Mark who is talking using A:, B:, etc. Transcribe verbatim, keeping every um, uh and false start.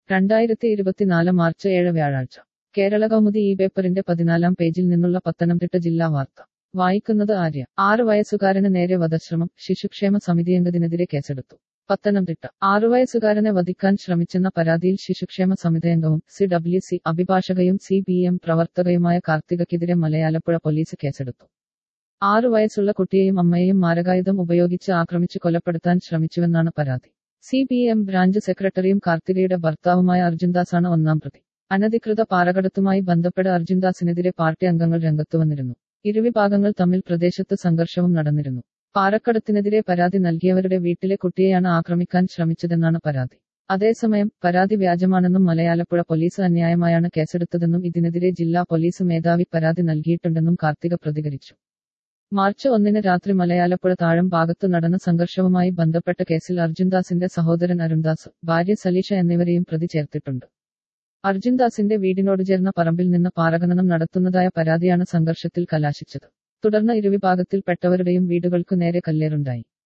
A: രണ്ടായിരത്തി ഇരുപത്തിനാല് മാർച്ച് ഏഴ് വ്യാഴാഴ്ച കേരള കൗമുദി ഈ പേപ്പറിന്റെ പതിനാലാം പേജിൽ നിന്നുള്ള പത്തനംതിട്ട ജില്ലാ വാർത്ത വായിക്കുന്നത് ആര്യ. ആറു വയസ്സുകാരന് നേരെ വധശ്രമം, ശിശുക്ഷേമ സമിതിയംഗത്തിനെതിരെ കേസെടുത്തു. പത്തനംതിട്ട. ആറുവയസ്സുകാരനെ വധിക്കാൻ ശ്രമിച്ചെന്ന പരാതിയിൽ ശിശുക്ഷേമ സമിതിയംഗവും സി ഡബ്ല്യു സി അഭിഭാഷകയും സി പി എം പ്രവർത്തകയുമായ കാർത്തികയ്ക്കെതിരെ മലയാലപ്പുഴ പോലീസ് കേസെടുത്തു. ആറു വയസ്സുള്ള കുട്ടിയെയും അമ്മയെയും മാരകായുധം ഉപയോഗിച്ച് ആക്രമിച്ച് കൊലപ്പെടുത്താൻ ശ്രമിച്ചുവെന്നാണ് പരാതി. സി പി എം ബ്രാഞ്ച് സെക്രട്ടറിയും കാർത്തികയുടെ ഭർത്താവുമായ അർജുൻദാസാണ് ഒന്നാം പ്രതി. അനധികൃത പാറകടത്തുമായി ബന്ധപ്പെട്ട് അർജുൻദാസിനെതിരെ പാർട്ടി അംഗങ്ങൾ രംഗത്തുവന്നിരുന്നു. ഇരുവിഭാഗങ്ങൾ തമ്മിൽ പ്രദേശത്ത് സംഘർഷവും നടന്നിരുന്നു. പാറക്കടത്തിനെതിരെ പരാതി നൽകിയവരുടെ വീട്ടിലെ കുട്ടിയെയാണ് ആക്രമിക്കാൻ ശ്രമിച്ചതെന്നാണ് പരാതി. അതേസമയം പരാതി വ്യാജമാണെന്നും മലയാലപ്പുഴ പോലീസ് അന്യായമായാണ് കേസെടുത്തതെന്നും ഇതിനെതിരെ ജില്ലാ പോലീസ് മേധാവി പരാതി നൽകിയിട്ടുണ്ടെന്നും കാർത്തിക പ്രതികരിച്ചു. മാർച്ച് ഒന്നിന് രാത്രി മലയാലപ്പുഴ താഴം ഭാഗത്ത് നടന്ന സംഘർഷവുമായി ബന്ധപ്പെട്ട കേസിൽ അർജുൻദാസിന്റെ സഹോദരൻ അരുൺദാസ്, ഭാര്യ സലീഷ എന്നിവരെയും പ്രതി ചേർത്തിട്ടുണ്ട്. അർജുൻദാസിന്റെ വീടിനോട് ചേർന്ന പറമ്പിൽ നിന്ന് പാറഖനനം നടത്തുന്നതായ പരാതിയാണ് സംഘർഷത്തിൽ കലാശിച്ചത്. തുടർന്ന് ഇരുവിഭാഗത്തിൽപ്പെട്ടവരുടെയും വീടുകൾക്കു നേരെ കല്ലേറുണ്ടായി.